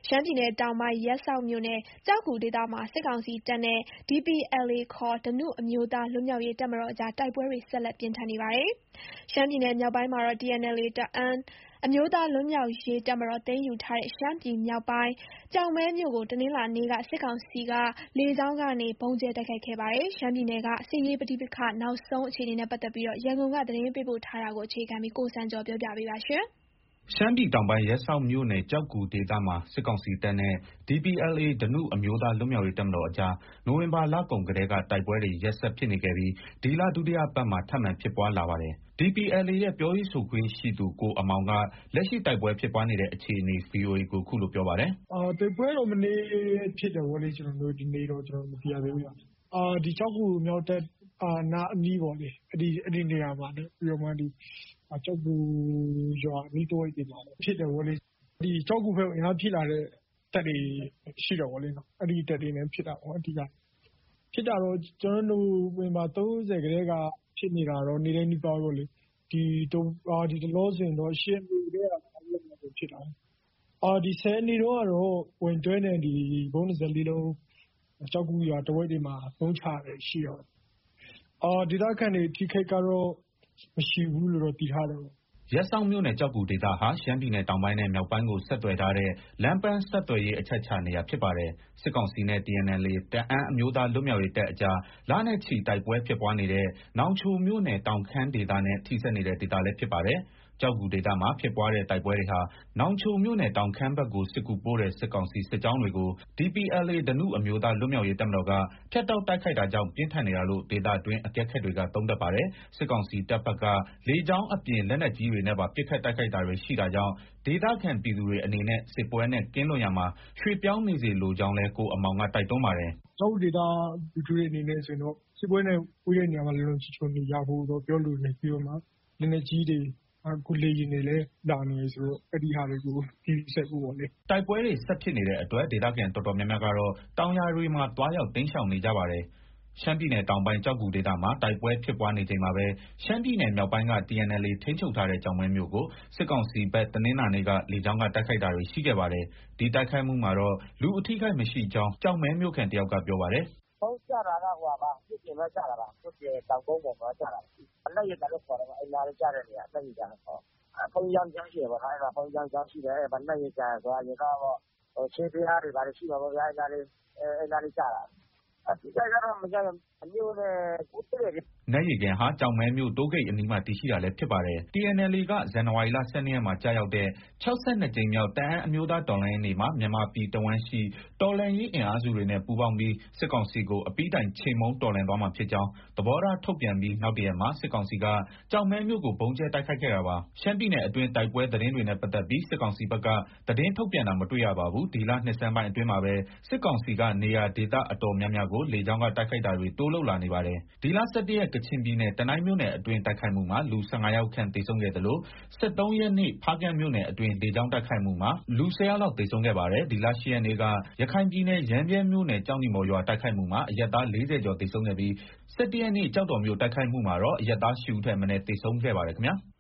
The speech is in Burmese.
ရှမ်းပြည်နယ်တောင်ပိုင်းရပ်စောက်မြို့နယ်ကျောက်ဂူဒေသမှာစစ်ကောင်စီတပ်နဲ့ DPLA ခေါ်ဓနုအမျိုးသားလွတ်မြောက်ရေးတပ်မတော်အကြားတိုက်ပွဲတွေဆက်လက်ပြင်းထန်နေပါတယ်။ ရှမ်းပြည်နယ်မြောက်ပိုင်းမှာတော့ TNLA တအာင်းအမျိုးသားလွတ်မြောက်ရေးတပ်မတော်သိမ်းယူထားတဲ့ရှမ်းပြည်မြောက်ပိုင်းကျောက်မဲမြို့ကိုတနင်္လာနေ့ကစစ်ကောင်စီကလေကြောင်းကနေဗုံးကြဲတိုက်ခိုက်ခဲ့ပါတယ်။ ရှမ်းပြည်နယ်ကစစ်ရေးပဋိပက္ခနောက်ဆုံးအခြေအနေနဲ့ပတ်သက်ပြီးရန်ကုန်ကသတင်းပေးပို့ထားတာကိုအခြေခံပြီးကိုစံကျော်ပြောပြပေးပါမယ်။ရှမ်းပြည်တောင်ပိုင်းရပ်စောက်မြို့နယ်ကျောက်ဂူဒေသမှာစစ်ကောင်စီတပ်နဲ့ DPLA ဓနုအမျိုးသားလွတ်မြောက်ရေးတပ်မတော်အကြားနိုဝင်ဘာလကုန်ကတည်းကတိုက်ပွဲတွေရက်ဆက်ဖြစ်နေခဲ့ပြီးဒီလဒုတိယပတ်မှာထပ်မံဖြစ်ပွားလာပါတယ်။ DPLA ရဲ့ပြောရေးဆိုခွင့်ရှိသူကိုအမောင်ကလက်ရှိတိုက်ပွဲဖြစ်ပွားနေတဲ့အခြေအနေ VOA ကိုခုလိုပြောပါတယ်။ “တိုက်ပွဲတော့မနေ့ဖြစ်တယ်ပေါ့လေ။ ဒီနေ့တော့မသိရသေးဘူး။ ဒီကျောက်ဂူအမြောက်တပ်နားအနီးပေါ့လေ။ အဲ့ဒီနေရာမှာနဲ့ပြီးတော့မှကျောက်ဂူရွာအနီးတဝိုက်တွေမှာဖြစ်တယ်ပေါ့လေ။ ဒီကျောက်ဂူဘက်ကိုအင်အားဖြည့်လာတဲ့တပ်တွေရှိတယ်ပေါ့လေ။ အဲ့ဒီတပ်တွေနဲ့ဖြစ်တာပေါ့အဓိက။ ဖြစ်တာတော့နိုဝင်ဘာ 30 ကတည်းကဖြစ်နေတာတော့နေ့တိုင်းနီးပါးပေါ့လေ။ ဒီတလောဆိုရင်တော့ 8 ရက်နေ့ကတည်းကဖြစ်တာ။ ဒီ 10 ရက်နေ့တုန်းကတော့ Y12 နဲ့ဗုံး 24 လုံးကျောက်ဂူရွာတဝိုက်တွေမှာဗုံးချတာရှိတယ်။ ဒေသခံတွေအထိအခိုက်ကတော့မရှိဘူးလို့တော့သိထားတယ်။ ” ရပ်စောက်မြို့နယ်ကျောက်ဂူဒေသဟာရှမ်းပြည်နယ်တောင်ပိုင်းနဲ့မြောက်ပိုင်းကိုဆက်သွယ်ထားတဲ့လမ်းပန်းဆက်သွယ်ရေးအချက်အခြာနေရာဖြစ်ပါတယ်။ စစ်ကောင်စီနဲ့ TNLA တအာင်းအမျိုးသားလွတ်မြောက်ရေးတပ်အကြားလနဲ့ချီတိုက်ပွဲဖြစ်ပွားနေတဲ့နောင်ချိုမြို့နယ်တောင်ခမ်းဒေသနဲ့ထိစပ်နေတဲ့ဒေသလည်းဖြစ်ပါတယ်။ ကျောက်ဂူဒေသမှာဖြစ်ပွားတဲ့တိုက်ပွဲတွေဟာနောင်ချိုမြို့နယ်တောင်ခမ်းဘက်ကိုစစ်ကူပို့တဲ့စစ်ကောင်စီစစ်ကြောင်းတွေကို DPLA ဓနုအမျိုးသားလွတ်မြောက်ရေးတပ်မတော်ကဖြတ်တောက်တိုက်ခိုက်တာကြောင့်ပြင်းထန်နေတာလို့ဒေသတွင်းအကဲခတ်တွေကသုံးသပ်ပါတယ်။ စစ်ကောင်စီတပ်ဘက်ကလေကြောင်းအပြင်လက်နက်ကြီးတွေနဲ့ပါပစ်ခတ်တိုက်ခိုက်တာတွေရှိတာကြောင့်ဒေသခံပြည်သူတွေအနေနဲ့စစ်ပွဲနဲ့ကင်းလွတ်ရာမှာရွှေ့ပြောင်းနေစေလိုကြောင်းလည်းကိုအမောင်ကတိုက်တွန်းပါတယ်။ “ကျောက်ဂူဒေသပြည်သူတွေအနေနဲ့ဆိုရင်တော့စစ်ပွဲနဲ့ဝေးတဲ့နေရာမှာလုံလုံခြုံခြုံနေကြဖို့တော့ပြောလိုတယ်။ ပြီးတော့မှလက်နက်ကြီးတွေအခုလေယာဉ်တွေလည်းလာနေတယ်ဆိုတော့အဲ့ဒီဟာတွေကိုဂရုစိုက်ဖို့ပေါ့လေ။ ” တိုက်ပွဲတွေဆက်ဖြစ်နေတဲ့အတွက်ဒေသခံတော်တော်များများကတော့တောင်ယာတွေမှာသွားရောက်တိမ်းရှောင်နေကြပါတယ်။ ရှမ်းပြည်နယ်တောင်ပိုင်းကျောက်ဂူဒေသမှာတိုက်ပွဲဖြစ်ပွားနေချိန်မှာပဲရှမ်းပြည်နယ်မြောက်ပိုင်းက TNLA ထိန်းချုပ်ထားတဲ့ကျောက်မဲမြို့ကိုစစ်ကောင်စီဘက်တနင်္လာနေ့ကလေကြောင်းကတိုက်ခိုက်တာတွေရှိခဲ့ပါတယ်။ ဒီတိုက်ခိုက်မှုမှာတော့လူအထိအခိုက်မရှိကြောင်းကျောက်မဲမြို့ခံတယောက်ကပြောပါတယ်။ “ဗုံးကျတာကမြို့ပြင်ဘက်ကျတာပါ။ မြို့ပြင်တောင်ကုန်းပေါ်မှာကျတာ။ နတ်ရေကန်လို့ခေါ်တယ်ပေါ့။ အဲ့နားလေးကျတဲ့နေရာနတ်ရေကန်လို့ခေါ်တယ်။ ဘုန်းကြီးကျောင်းရှိတယ်ပေါ့နော်။ အဲ့မှာဘုန်းကြီးကျောင်းရှိတယ်။ နတ်ရေကန်ဆိုတာအရင်ကတော့ချင်းဘုရားတွေဘာတွေရှိမှာပေါ့ဗျာ။ အဲ့နားလေးကျတာ။ အထိအခိုက်ကတော့မကျဘူး။ မြို့နဲ့ဝေးတယ်လေ။ ” နတ်ရေကန်ဟာကျောက်မဲမြို့တိုးဂိတ်အနီးမှာတည်ရှိတာလည်းဖြစ်ပါတယ်။ TNLA ကဇန်နဝါရီလ ၁၂ ရက်မှာကျရောက်တဲ့ 62 ကြိမ်မြောက်တအာင်းအမျိုးသားတော်လှန်ရေးနေ့မှာမြန်မာပြည်တဝန်းရှိတော်လှန်ရေးအင်အားစုတွေနဲ့ပူးပေါင်းပြီးစစ်ကောင်စီကိုအပြီးတိုင်ချေမှုန်းတော်လှန်သွားမှာဖြစ်ကြောင်းသဘောထားထုတ်ပြန်ပြီးနောက်တရက်မှာစစ်ကောင်စီကကျောက်မဲမြို့ကိုဗုံးကြဲတိုက်ခိုက်ခဲ့တာပါ။ ရှမ်းပြည်နယ်အတွင်းတိုက်ပွဲသတင်းတွေနဲ့ပတ်သက်ပြီးစစ်ကောင်စီဘက်ကသတင်းထုတ်ပြန်တာမတွေ့ရပါဘူး။ ဒီလနှစ်ဆန်းပိုင်းအတွင်းမှာပဲစစ်ကောင်စီကနေရာဒေသအတော်များများကိုလေကြောင်းကတိုက်ခိုက်တာတွေတိုးလုပ်လာနေပါတယ်။ ဒီလ ၁၁ ရက်ကချင်ပြည်နယ်တနိုင်းမြို့နယ်အတွင်းတိုက်ခိုက်မှုမှာလူ ၁၅ ယောက်ခန့်သေဆုံးခဲ့သလို ၁၃ ရက်နေ့ဖားကန့်မြို့နယ်အတွင်းလေကြောင်းတိုက်ခိုက်မှုမှာလူ ၁၀ ယောက်လောက်သေဆုံးခဲ့ပါတယ်။ ဒီလ ၈ ရက်နေ့ကရခိုင်ပြည်နယ်ရမ်းဗြဲမြို့နယ်ကျောက်နီမော်ရွာတိုက်ခိုက်မှုမှာအရပ်သား ၄၀ ကျော်သေဆုံးခဲ့ပြီး ၁၁ ရက်နေ့ကျောက်တော်မြို့တိုက်ခိုက်မှုမှာတော့အရပ်သား ၈ ဦးထက်မနည်းသေဆုံးခဲ့ပါတယ်ခင်ဗျာ။